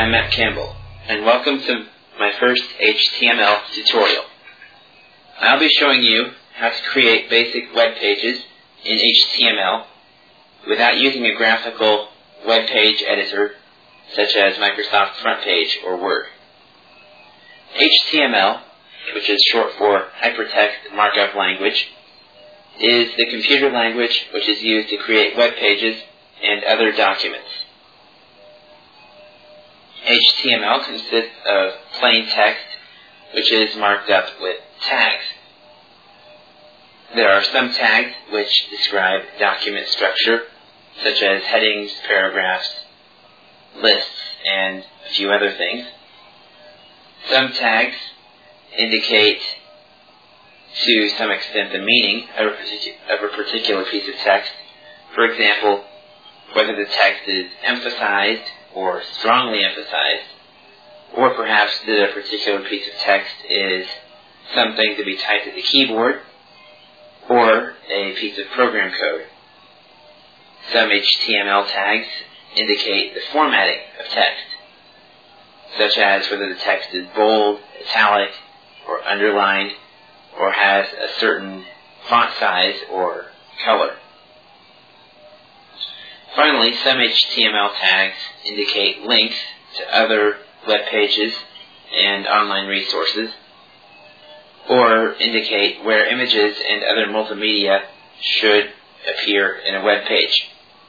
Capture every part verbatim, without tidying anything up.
I'm Matt Campbell, and welcome to my first H T M L tutorial. I'll be showing you how to create basic web pages in H T M L without using a graphical web page editor such as Microsoft FrontPage or Word. H T M L, which is short for Hypertext Markup Language, is the computer language which is used to create web pages and other documents. H T M L consists of plain text, which is marked up with tags. There are some tags which describe document structure, such as headings, paragraphs, lists, and a few other things. Some tags indicate to some extent the meaning of a, partic- of a particular piece of text. For example, whether the text is emphasized or strongly emphasized, or perhaps that a particular piece of text is something to be typed at the keyboard, or a piece of program code. Some H T M L tags indicate the formatting of text, such as whether the text is bold, italic, or underlined, or has a certain font size or color. Finally, some H T M L tags indicate links to other web pages and online resources, or indicate where images and other multimedia should appear in a web page.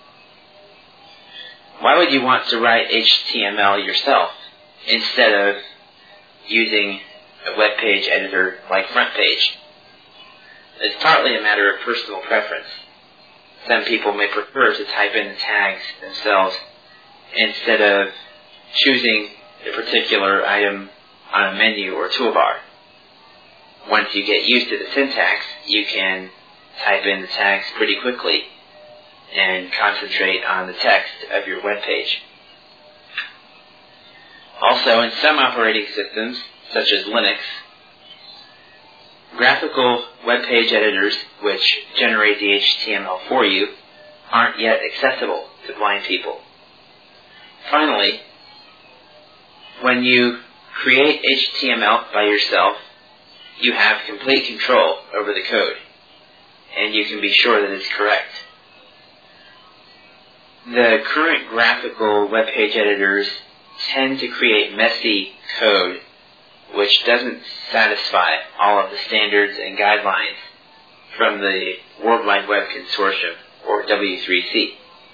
Why would you want to write H T M L yourself instead of using a web page editor like FrontPage? It's partly a matter of personal preference. Some people may prefer to type in the tags themselves instead of choosing a particular item on a menu or toolbar. Once you get used to the syntax, you can type in the tags pretty quickly and concentrate on the text of your web page. Also, in some operating systems, such as Linux, graphical web page editors which generate the H T M L for you aren't yet accessible to blind people. Finally, when you create H T M L by yourself, you have complete control over the code, and you can be sure that it's correct. The current graphical web page editors tend to create messy code which doesn't satisfy all of the standards and guidelines from the World Wide Web Consortium, or W three C.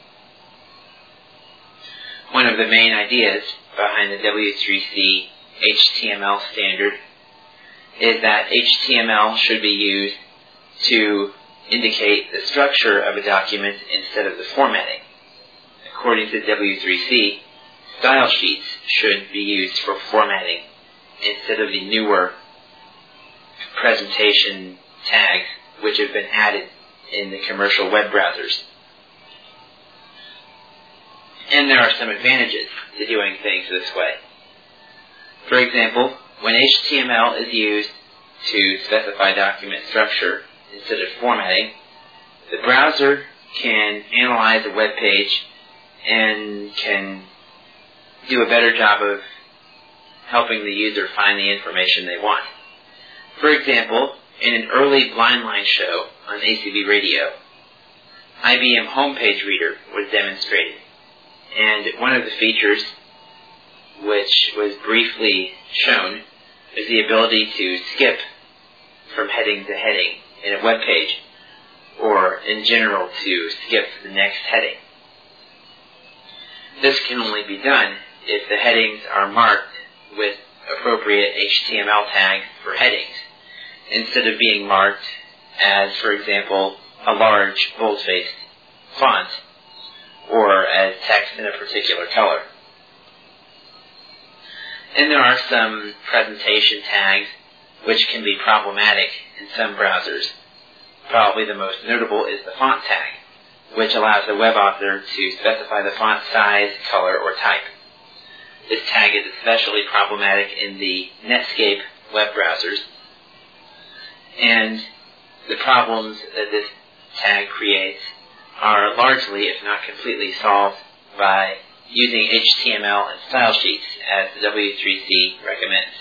One of the main ideas behind the W three C H T M L standard is that H T M L should be used to indicate the structure of a document instead of the formatting. According to W three C, style sheets should be used for formatting instead of the newer presentation tags which have been added in the commercial web browsers. And there are some advantages to doing things this way. For example, when H T M L is used to specify document structure instead of formatting, the browser can analyze a web page and can do a better job of helping the user find the information they want. For example, in an early blind line show on A C B Radio, I B M Homepage Reader was demonstrated, and one of the features which was briefly shown is the ability to skip from heading to heading in a web page, or in general to skip to the next heading. This can only be done if the headings are marked with appropriate H T M L tags for headings, instead of being marked as, for example, a large bold-faced font, or as text in a particular color. And there are some presentation tags which can be problematic in some browsers. Probably the most notable is the font tag, which allows the web author to specify the font size, color, or type. This tag is especially problematic in the Netscape web browsers, and the problems that this tag creates are largely, if not completely, solved by using H T M L and style sheets as the W three C recommends.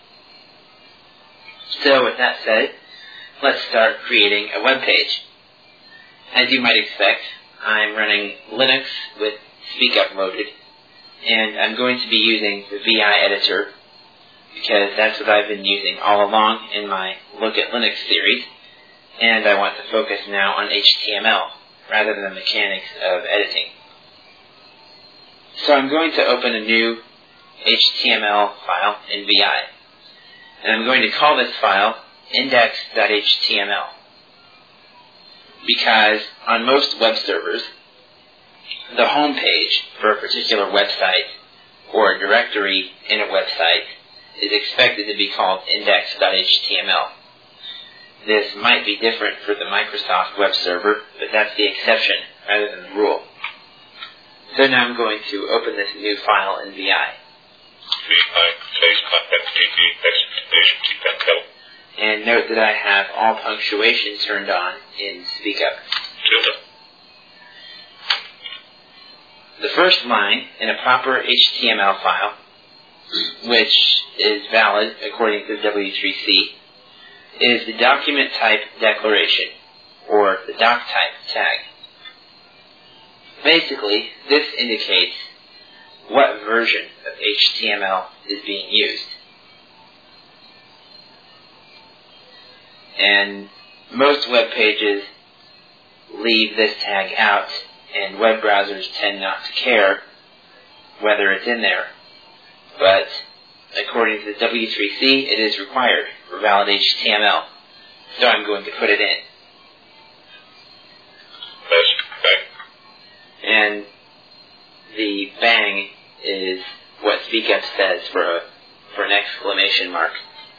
So with that said, let's start creating a web page. As you might expect, I'm running Linux with SpeakUp loaded, and I'm going to be using the V I editor because that's what I've been using all along in my Look at Linux series, and I want to focus now on H T M L rather than the mechanics of editing. So I'm going to open a new H T M L file in V I, and I'm going to call this file index dot H T M L because on most web servers, the home page for a particular website or a directory in a website is expected to be called index dot H T M L. This might be different for the Microsoft web server, but that's the exception rather than the rule. So now I'm going to open this new file in V I. And note that I have all punctuation turned on in SpeakUp. The first line in a proper H T M L file, which is valid according to W three C, is the document type declaration, or the doc type tag. Basically, this indicates what version of H T M L is being used. And most web pages leave this tag out, and web browsers tend not to care whether it's in there. But according to the W three C, it is required for valid H T M L, so I'm going to put it in. And the bang is what SpeakUp says for a for an exclamation mark.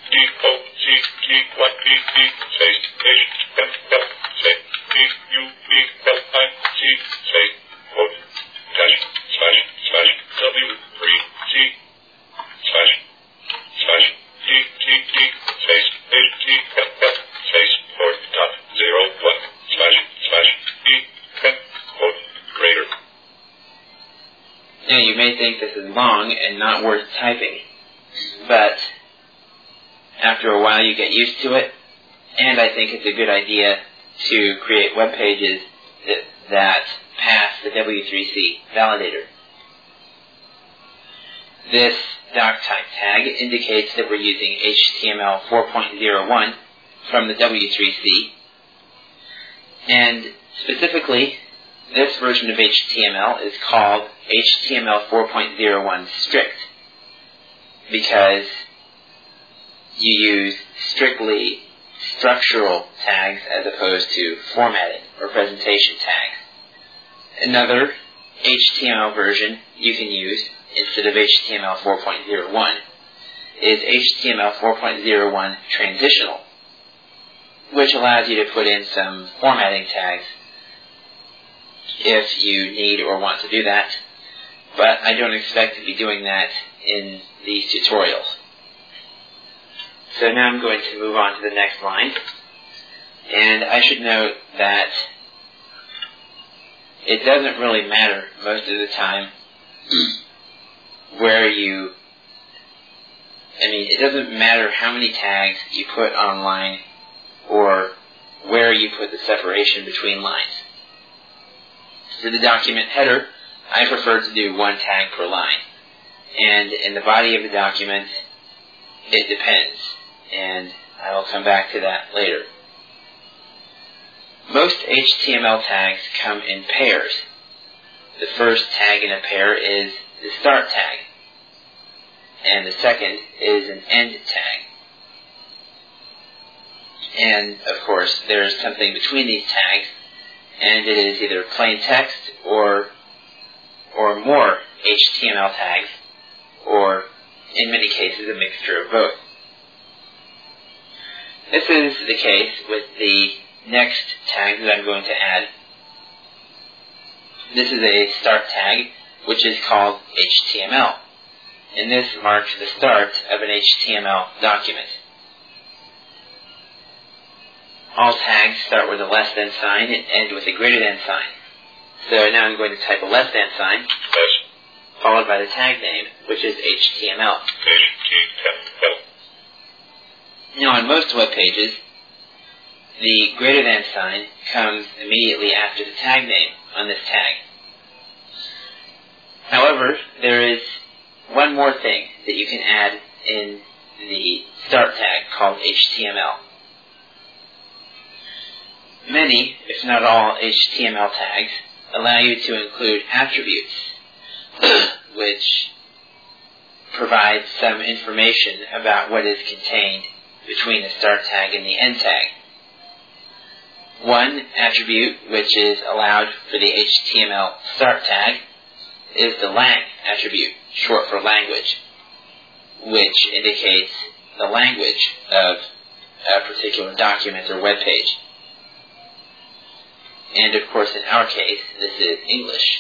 Now you may think this is long and not worth typing, but after a while you get used to it, and I think it's a good idea to create web pages that, that pass the W three C validator. This doc type tag indicates that we're using H T M L four point oh one from the W three C, and specifically, this version of H T M L is called H T M L four point oh one strict because you use strictly structural tags as opposed to formatting or presentation tags. Another H T M L version you can use instead of H T M L four point oh one is H T M L four point oh one transitional, which allows you to put in some formatting tags if you need or want to do that, but I don't expect to be doing that in these tutorials. So now I'm going to move on to the next line, and I should note that it doesn't really matter most of the time where you, I mean, it doesn't matter how many tags you put online or where you put the separation between lines. For the document header, I prefer to do one tag per line. And in the body of the document, it depends. And I will come back to that later. Most H T M L tags come in pairs. The first tag in a pair is the start tag. And the second is an end tag. And, of course, there is something between these tags, and it is either plain text or or more H T M L tags, or in many cases a mixture of both. This is the case with the next tag that I'm going to add. This is a start tag, which is called H T M L, and this marks the start of an H T M L document. All tags start with a less than sign and end with a greater than sign. So now I'm going to type a less than sign, followed by the tag name, which is H T M L. H T M L. Now on most web pages, the greater than sign comes immediately after the tag name on this tag. However, there is one more thing that you can add in the start tag called H T M L. Many, if not all, H T M L tags allow you to include attributes which provide some information about what is contained between the start tag and the end tag. One attribute which is allowed for the H T M L start tag is the lang attribute, short for language, which indicates the language of a particular document or web page. And of course, in our case, this is English.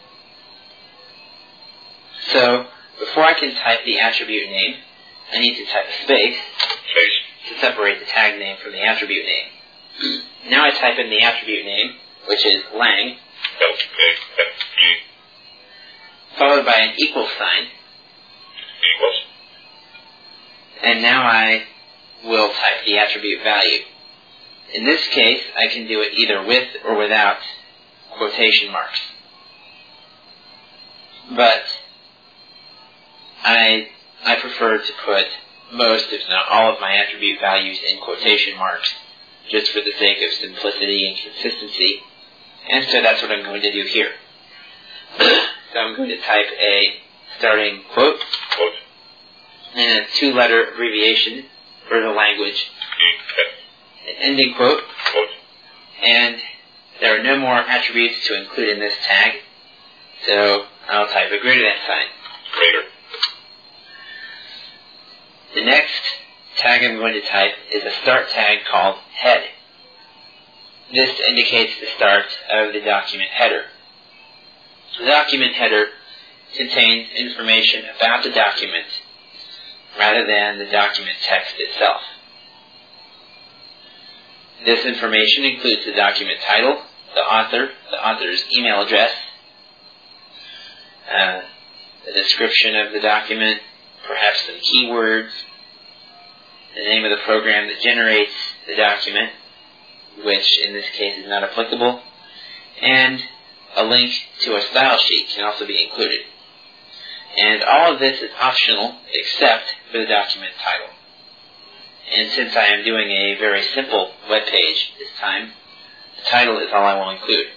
So, before I can type the attribute name, I need to type a space, Space. to separate the tag name from the attribute name. Now I type in the attribute name, which is lang, L A N G. followed by an equal sign, Equals. and now I will type the attribute value. In this case, I can do it either with or without quotation marks. But I, I prefer to put most, if not all, of my attribute values in quotation marks, just for the sake of simplicity and consistency. And so that's what I'm going to do here. So I'm going to type a starting quote, Quote. and a two-letter abbreviation for the language, E N. an ending quote, Quote. and there are no more attributes to include in this tag, so I'll type a greater than sign. Greater. The next tag I'm going to type is a start tag called head. This indicates the start of the document header. The document header contains information about the document rather than the document text itself. This information includes the document title, the author, the author's email address, uh, the description of the document, perhaps some keywords, the name of the program that generates the document, which in this case is not applicable, and a link to a style sheet can also be included. And all of this is optional except for the document title. And since I am doing a very simple web page this time, the title is all I will include.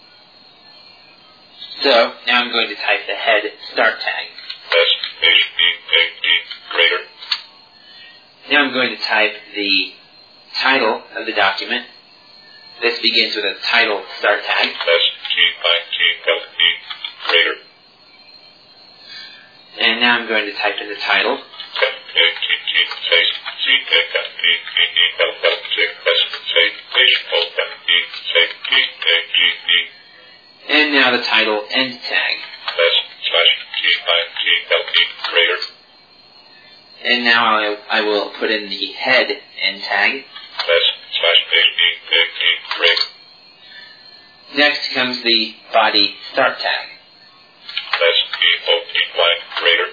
So, now I'm going to type the head start tag. S H E A D. Greater. Now I'm going to type the title of the document. This begins with a title start tag. S T I T L E. Greater. And now I'm going to type in the title. M A T T. Space. C A N E E E L L. S. Space. H O M E. Space. P A G E. And now the title end tag. S slash T I T L E. Greater. And now I, I will put in the head end tag. S slash H E A D. Greater. Next comes the body start tag. S E O T Y. Greater.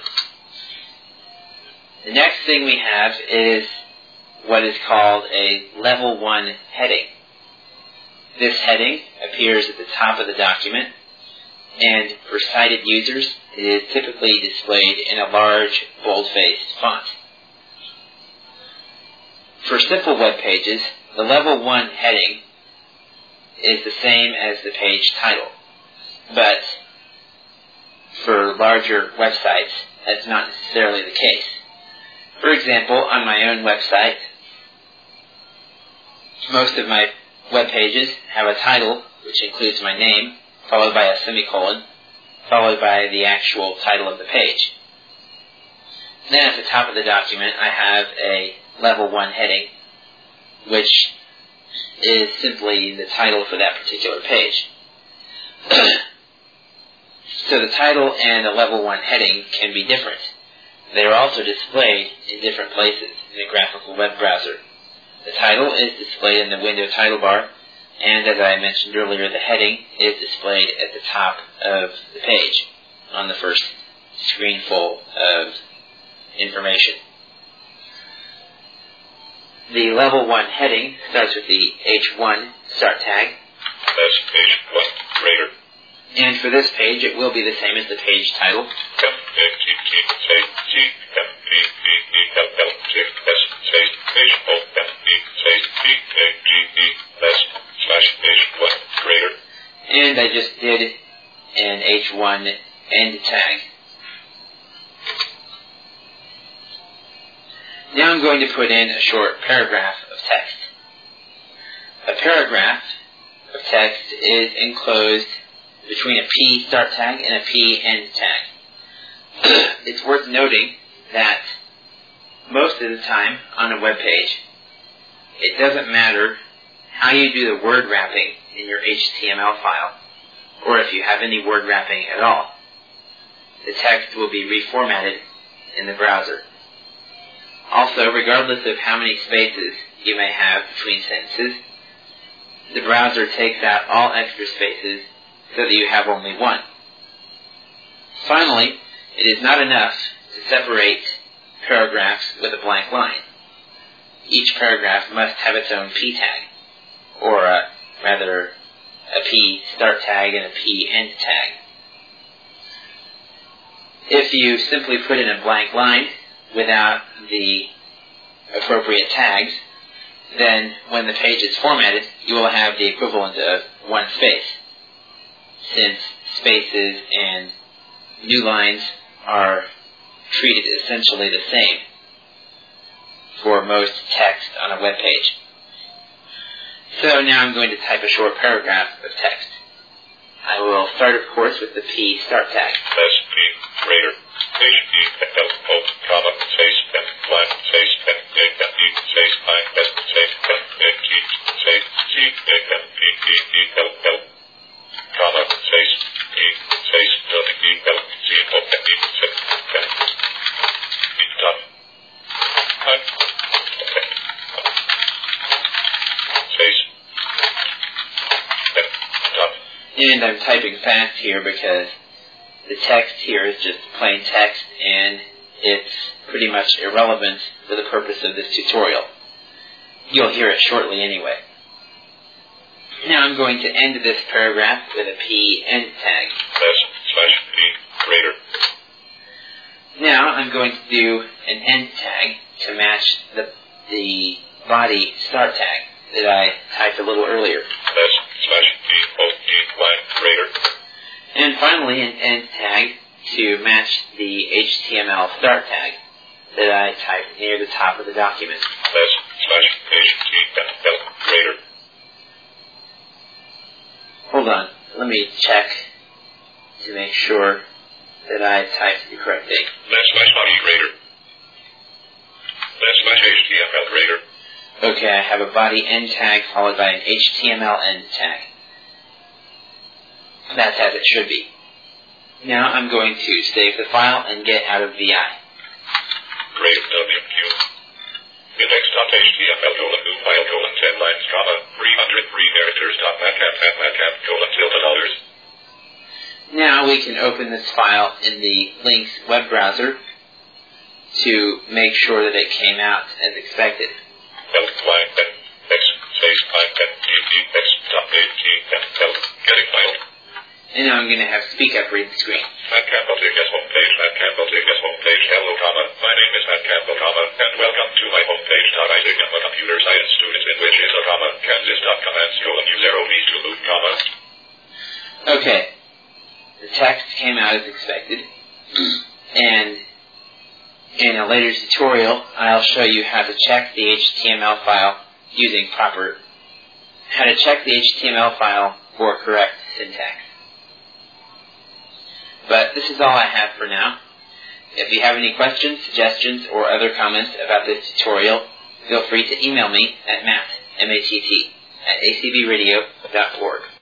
The next thing we have is what is called a level one heading. This heading appears at the top of the document, and for sighted users, it is typically displayed in a large, bold-faced font. For simple web pages, the level one heading is the same as the page title, but for larger websites, that's not necessarily the case. For example, on my own website, most of my web pages have a title, which includes my name, followed by a semicolon, followed by the actual title of the page. Then at the top of the document, I have a level one heading, which is simply the title for that particular page. So the title and the level one heading can be different. They are also displayed in different places in a graphical web browser. The title is displayed in the window title bar, and as I mentioned earlier, the heading is displayed at the top of the page on the first screen full of information. The level one heading starts with the H one start tag. That's H one, greater. And for this page, it will be the same as the page title. And I just did an H one end tag. Now I'm going to put in a short paragraph of text. A paragraph of text is enclosed between a P start tag and a P end tag. It's worth noting that most of the time on a web page, it doesn't matter how you do the word wrapping in your H T M L file, or if you have any word wrapping at all. The text will be reformatted in the browser. Also, regardless of how many spaces you may have between sentences, the browser takes out all extra spaces so that you have only one. Finally, it is not enough to separate paragraphs with a blank line. Each paragraph must have its own P tag, or a, rather a P start tag and a P end tag. If you simply put in a blank line without the appropriate tags, then when the page is formatted, you will have the equivalent of one space, since spaces and new lines are treated essentially the same for most text on a web page. So now I'm going to type a short paragraph of text. I will start, of course, with the P start tag. S P greater H P L O comma space F line space F A F E space I S space F A T space G A F P P E L L comma space P space W E L G O F E space F E dot I space F dot. And I'm typing fast here because the text here is just plain text and it's pretty much irrelevant for the purpose of this tutorial. You'll hear it shortly anyway. Now I'm going to end this paragraph with a P end tag. S slash P greater. Now I'm going to do an end tag to match the, the body start tag that I typed a little earlier. S slash P O E line greater. And finally, an end tag to match the H T M L start tag that I typed near the top of the document. S slash H T M L greater. Hold on, let me check to make sure that I typed the correct thing. S slash body greater. S slash H T M L greater. Okay, I have a body end tag followed by an H T M L end tag. That's as it should be. Now I'm going to save the file and get out of V I. Greater W Q. Index.html colon new file colon ten lines comma three hundred three characters dot matcap at matcap colon tilde dollars. Now we can open this file in the Lynx web browser to make sure that it came out as expected. L line N X space I N D D X dot A T M L getting file. And now I'm going to have SpeakUp read the screen. Matt Campbell T S homepage, Matt Campbell T S homepage, hello comma, my name is Matt Campbell comma, and welcome to my homepage. I think I'm a computer science student in which is a comma, Kansas dot commands colon U zero V to loop comma. Okay, the text came out as expected, and in a later tutorial, I'll show you how to check the H T M L file using proper, how to check the H T M L file for correct syntax. But this is all I have for now. If you have any questions, suggestions, or other comments about this tutorial, feel free to email me at matt, M A T T, at a c b radio dot org.